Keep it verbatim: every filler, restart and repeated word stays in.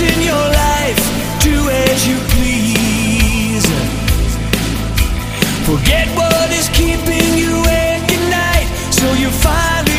in your life, do as you please. Forget what is keeping you awake at night, so you finally